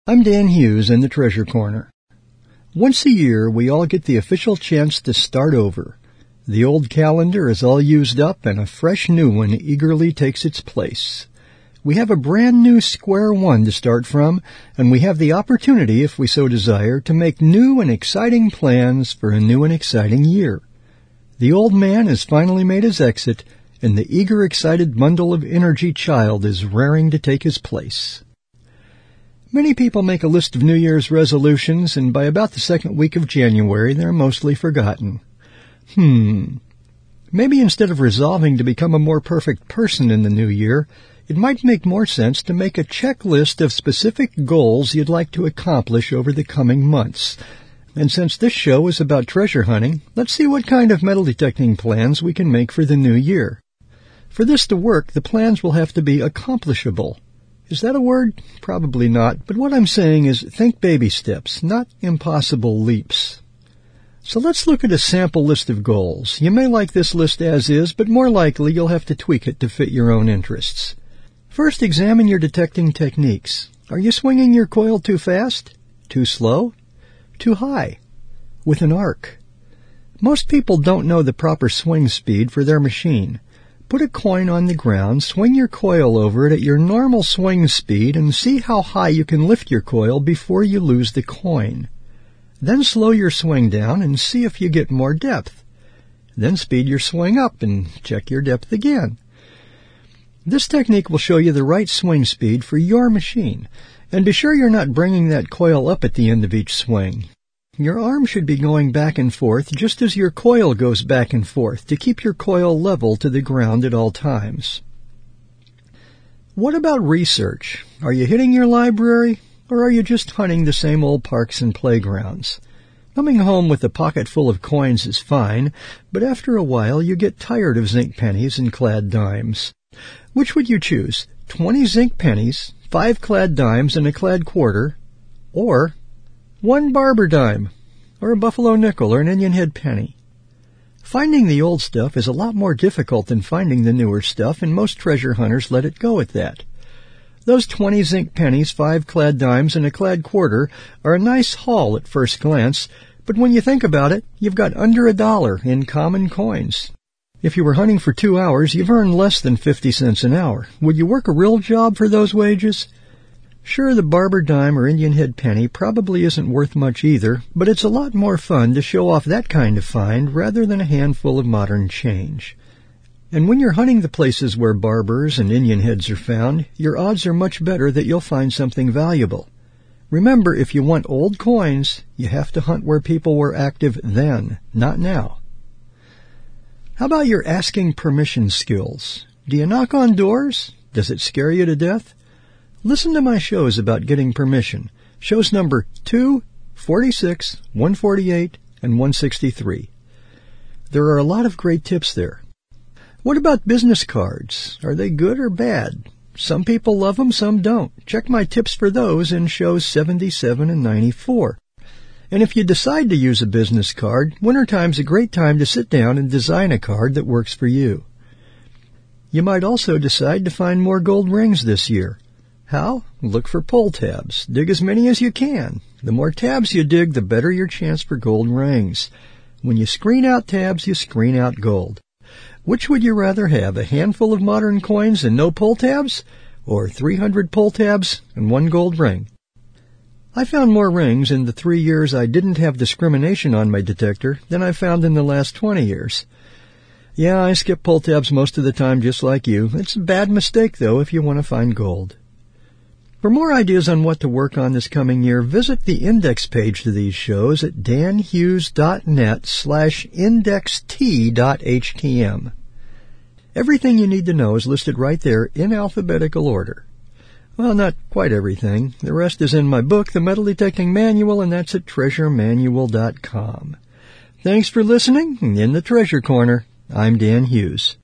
I'm Dan Hughes in the Treasure Corner. Once a year, we all get the official chance to start over. The old calendar is all used up and a fresh new one eagerly takes its place. We have a brand new square one to start from, and we have the opportunity, if we so desire, to make new and exciting plans for a new and exciting year. The old man has finally made his exit, and the eager, excited bundle of energy child is raring to take his place. Many people make a list of New Year's resolutions, and by about the second week of January, they're mostly forgotten. Maybe instead of resolving to become a more perfect person in the new year, it might make more sense to make a checklist of specific goals you'd like to accomplish over the coming months. And since this show is about treasure hunting, let's see what kind of metal detecting plans we can make for the new year. For this to work, the plans will have to be accomplishable. Is that a word? Probably not, but what I'm saying is think baby steps, not impossible leaps. So let's look at a sample list of goals. You may like this list as is, but more likely you'll have to tweak it to fit your own interests. First, examine your detecting techniques. Are you swinging your coil too fast? Too slow? Too high? With an arc? Most people don't know the proper swing speed for their machine. Put a coin on the ground, swing your coil over it at your normal swing speed, and see how high you can lift your coil before you lose the coin. Then slow your swing down and see if you get more depth. Then speed your swing up and check your depth again. This technique will show you the right swing speed for your machine, and be sure you're not bringing that coil up at the end of each swing. Your arm should be going back and forth just as your coil goes back and forth to keep your coil level to the ground at all times. What about research? Are you hitting your library, or are you just hunting the same old parks and playgrounds? Coming home with a pocket full of coins is fine, but after a while you get tired of zinc pennies and clad dimes. Which would you choose? 20 zinc pennies, 5 clad dimes, and a clad quarter, or 1 barber dime, or a buffalo nickel, or an Indian head penny? Finding the old stuff is a lot more difficult than finding the newer stuff, and most treasure hunters let it go at that. Those 20 zinc pennies, 5 clad dimes, and a clad quarter are a nice haul at first glance, but when you think about it, you've got under $1 in common coins. If you were hunting for 2 hours, you've earned less than 50 cents an hour. Would you work a real job for those wages? Sure, the barber dime or Indian head penny probably isn't worth much either, but it's a lot more fun to show off that kind of find rather than a handful of modern change. And when you're hunting the places where barbers and Indian heads are found, your odds are much better that you'll find something valuable. Remember, if you want old coins, you have to hunt where people were active then, not now. How about your asking permission skills? Do you knock on doors? Does it scare you to death? Listen to my shows about getting permission. Shows number 2, 46, 148, and 163. There are a lot of great tips there. What about business cards? Are they good or bad? Some people love them, some don't. Check my tips for those in shows 77 and 94. And if you decide to use a business card, wintertime's a great time to sit down and design a card that works for you. You might also decide to find more gold rings this year. How? Look for pull tabs. Dig as many as you can. The more tabs you dig, the better your chance for gold rings. When you screen out tabs, you screen out gold. Which would you rather have, a handful of modern coins and no pull tabs, or 300 pull tabs and 1 gold ring? I found more rings in the 3 years I didn't have discrimination on my detector than I found in the last 20 years. Yeah, I skip pull tabs most of the time just like you. It's a bad mistake, though, if you want to find gold. For more ideas on what to work on this coming year, visit the index page to these shows at danhughes.net/indxt.htm. Everything you need to know is listed right there in alphabetical order. Well, not quite everything. The rest is in my book, The Metal Detecting Manual, and that's at treasuremanual.com. Thanks for listening. In the Treasure Corner, I'm Dan Hughes.